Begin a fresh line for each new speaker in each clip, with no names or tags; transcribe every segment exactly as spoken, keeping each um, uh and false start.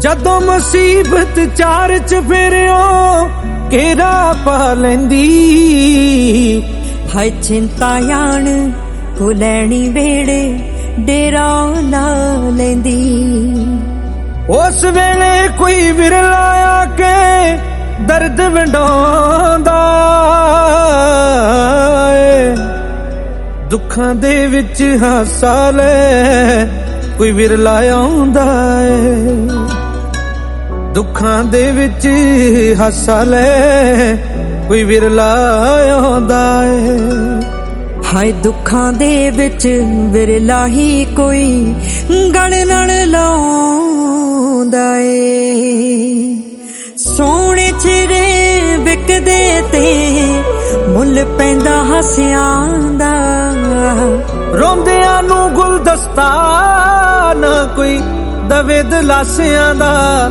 जदों मुसीबत चार चफेरियो घेरा पा लैंदी
हाय चिंता यान को लैनी वेड़े डेरा ला लैंदी।
उस वेले कोई विरला आके दर्द वंडाउंदा दुखां दे विच हासा ले कोई विरला आउंदा है। दुखां दे विच हासा ले कोई विरला आउंदा है।
हाय दुखां दे विच विरला ही कोई गल नाल लाउंदा है। सोने चिरे विकदे ते मुल पैंदा हसियां दा
रोंदियां नू गुलदस्ता ना कोई दवे दलासियां दा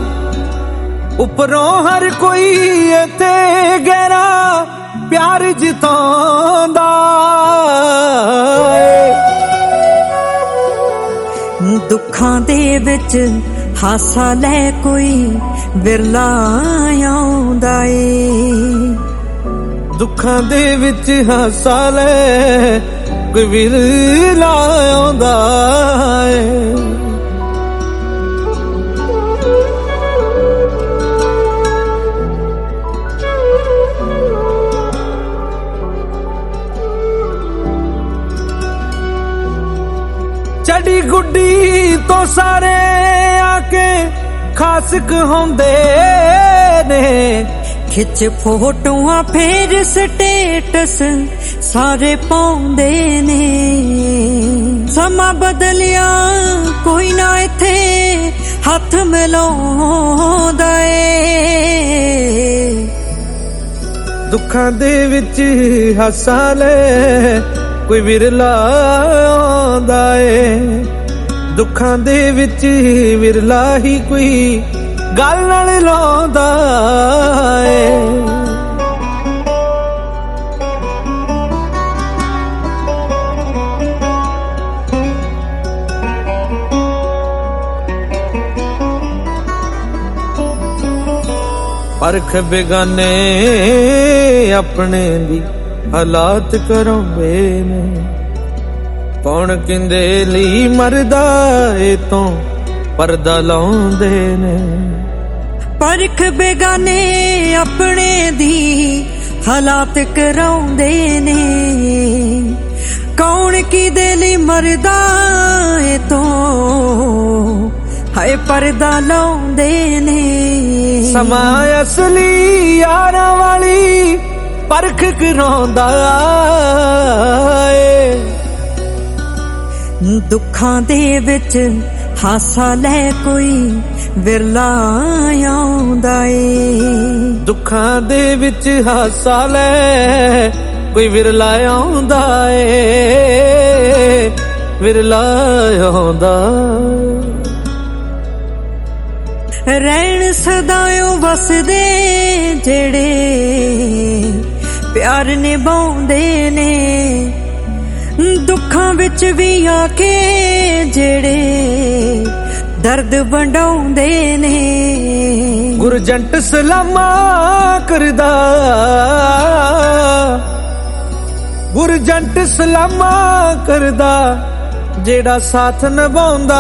उपरों हर कोई इत्थे गहरा प्यार जितांदा
दुखां दे विच हासा ले कोई विरला आउंदा ए।
दुखां दे विच हासा ले कोई विरला आउंदा ए। चढ़ी गुड्डी तो सारे आके खास कहंदे ने
खिच फोटोआं फेर स्टेटस सारे पाउंदे ने। समा बदलिया कोई ना इत्थे हथ मिलाउंदा ए।
दुखां दे विच हासा ले कोई विरला आउंदा ए। दुखां दे विच विरला ही कोई गल नाल लाउंदा ए। परख बेगाने अपने दी हालात कराउंदे ने कौन किंदे लई मरदा ए तो पर्दा लाउंदे ने।
परख बेगाने अपने दी हालात कराउंदे ने कौन किदे लई मरदा ए तो हाय पर्दा लाउंदे ने।
समा असली यारां वाली परख कराउंदा ए।
दुखां दे विच हासा ले कोई विरला आउंदा ए।
दुखां दे विच हासा ले कोई विरला आउंदा ए। विरला आउंदा
रहन सदायों वसदे जेड़े प्यार निभाउंदे ने। दुखां विच भी आके जेड़े दर्द वंडाउंदे ने।
गुरजंट सलामा करदा गुरजंट सलामा करदा जेड़ा साथ निभाउंदा।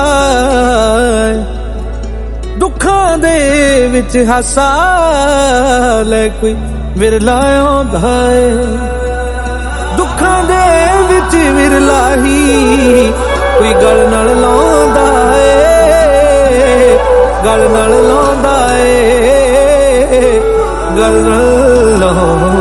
दुखां दे विच हासा ले कोई विरला आउंदा ए। दुखां दे विच विरला ही कोई गल नाल लाउंदा ए। गल नाल लाउंदा ए। गल नाल लाउंदा